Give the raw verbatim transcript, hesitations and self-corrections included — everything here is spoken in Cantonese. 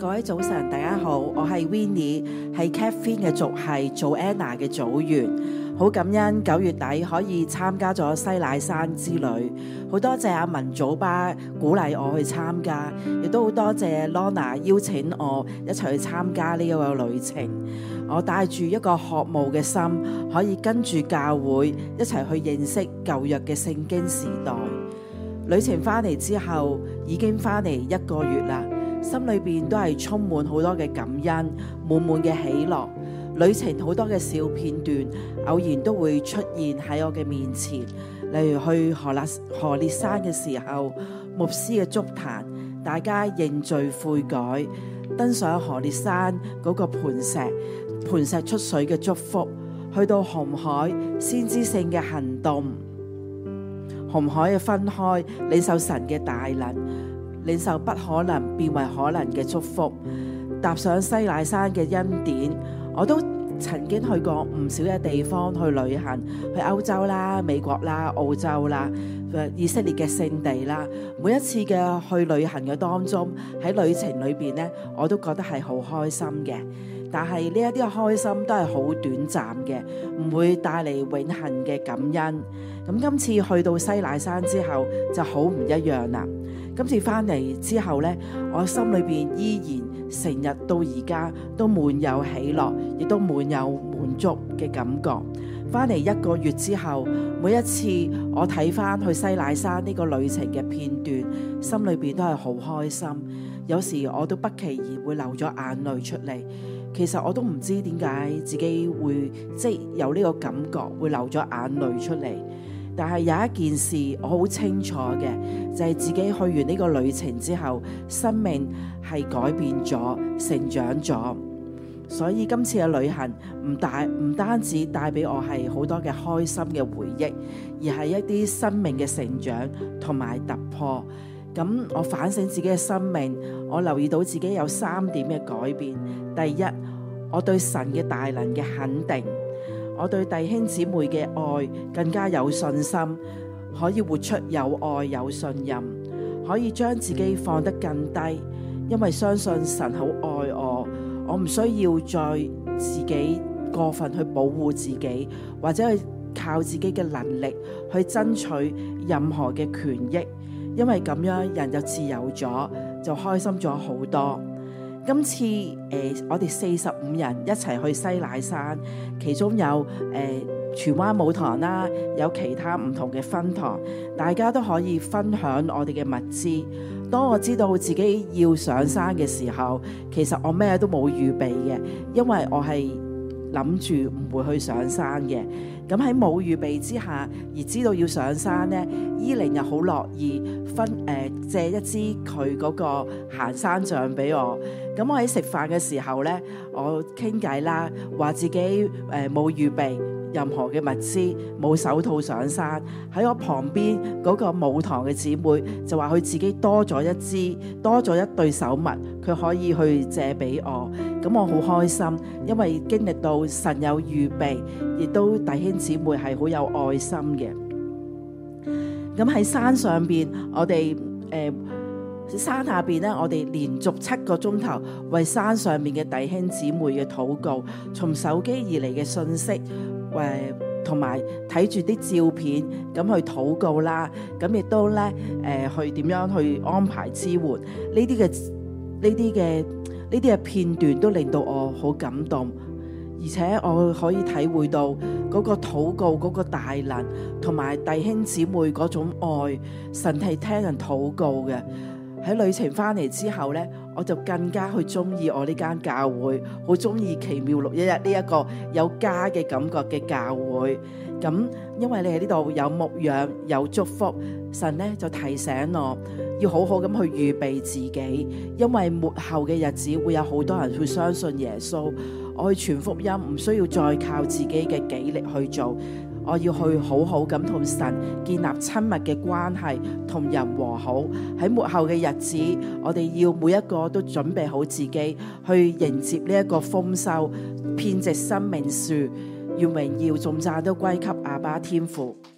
各位早晨，大家好，我係 Winnie， 係 Catherine 嘅族系，Joanna 嘅組員。好感恩九月底可以參加咗西乃山之旅，好多謝阿文祖巴鼓勵我去參加，亦都好多謝 Lorna 邀請我一齊去參加呢一個旅程。我帶住一個渴慕嘅心，可以跟住教會一齊去認識舊約嘅聖經時代。旅程翻嚟之後，已經翻嚟一個月啦，心裏邊都係充滿好多嘅感恩，滿滿嘅喜樂。旅程好多嘅小片段，偶然都會出現喺我嘅面前。例如去何勒何烈山嘅時候，牧師嘅築壇，大家認罪悔改，登上何烈山嗰個磐石，磐石出水嘅祝福，去到紅海先知性嘅行動，紅海嘅分開，領受神嘅大能，領受不可能變為可能嘅祝福，踏上西乃山嘅恩典。我都曾經去過唔少嘅地方去旅行，去歐洲啦、美國啦、澳洲啦、以色列嘅聖地啦。每一次嘅去旅行嘅當中，喺旅程裏邊呢，我都覺得係好開心嘅。但係呢一啲嘅開心都係好短暫嘅，唔會帶嚟永恆嘅感恩。咁今次去到西乃山之後就好唔一樣啦。今次翻嚟之後呢，我心裏邊依然成日到而家都滿有喜樂，亦都滿有滿足嘅感覺。翻嚟一個月之後，每一次我睇翻去西乃山呢個旅程嘅片段，心裏邊都係好開心。有時我都不期然會流咗眼淚出嚟。其實我都唔知點解自己會即係有呢個感覺會流咗眼淚出嚟。但係有一件事我好清楚嘅，就係自己去完呢個旅程之後，生命係改變咗、成長咗。所以今次嘅旅行唔大唔單止帶俾我係好多嘅開心嘅回憶，而係一啲生命嘅成長同埋突破。咁我反省自己嘅生命，我留意到自己有三點嘅改變。第一，我對神嘅大能嘅肯定。我對弟兄姊妹嘅愛更加有信心，可以活出有愛有信任，可以將自己放得更低，因為相信神好愛我，我唔需要再自己過分去保護自己，或者去靠自己嘅能力去爭取任何嘅權益，因為咁樣人就自由咗，就開心咗好多。今次誒、呃，我哋四十五人一齊去西乃山，其中有誒、呃、荃灣舞堂啦，有其他唔同嘅分堂，大家都可以分享我哋嘅物資。當我知道自己要上山嘅時候，其實我咩都冇預備嘅，因為我係諗住唔會去上山嘅。咁喺冇預備之下，而知道要上山呢，伊玲又好樂意分誒、呃、借一支佢嗰個行山杖俾我。咁我喺食飯嘅時候呢，我傾偈啦，話自己誒冇、呃、預備任何嘅物資，冇手套上山。喺我旁邊嗰個舞堂嘅姊妹就話佢自己多咗一支，多咗一對手襪，佢可以去借俾我。咁我好開心，因為經歷到神有預備，亦都弟兄姊妹係好有愛心嘅。咁喺山上邊，我哋誒、呃、山下邊咧，我哋連續七個鐘頭為山上面嘅弟兄姊妹嘅禱告，從手機而嚟嘅信息，誒同埋睇住啲照片咁去禱告啦。咁亦都咧誒、呃、去點樣去安排支援呢啲嘅呢啲嘅呢啲嘅片段，都令到我好感動。而且我可以體會到嗰個禱告嗰個大能，同埋弟兄姊妹嗰種愛，神係聽人禱告嘅。喺旅程翻嚟之後呢，我就更加去中意我呢間教會，好中意奇妙六一一呢一個有家嘅感覺嘅教會。咁因為你喺呢度有牧養有祝福，神呢就提醒我要好好咁去預備自己，因為末後嘅日子會有好多人去相信耶穌。我去傳福音唔需要再靠自己嘅己力去做，我要去好好咁同神建立親密嘅關係，同人和好。喺末後嘅日子，我哋要每一個都準備好自己去迎接呢一個豐收，遍植生命樹，願榮耀頌讚都歸給阿爸天父。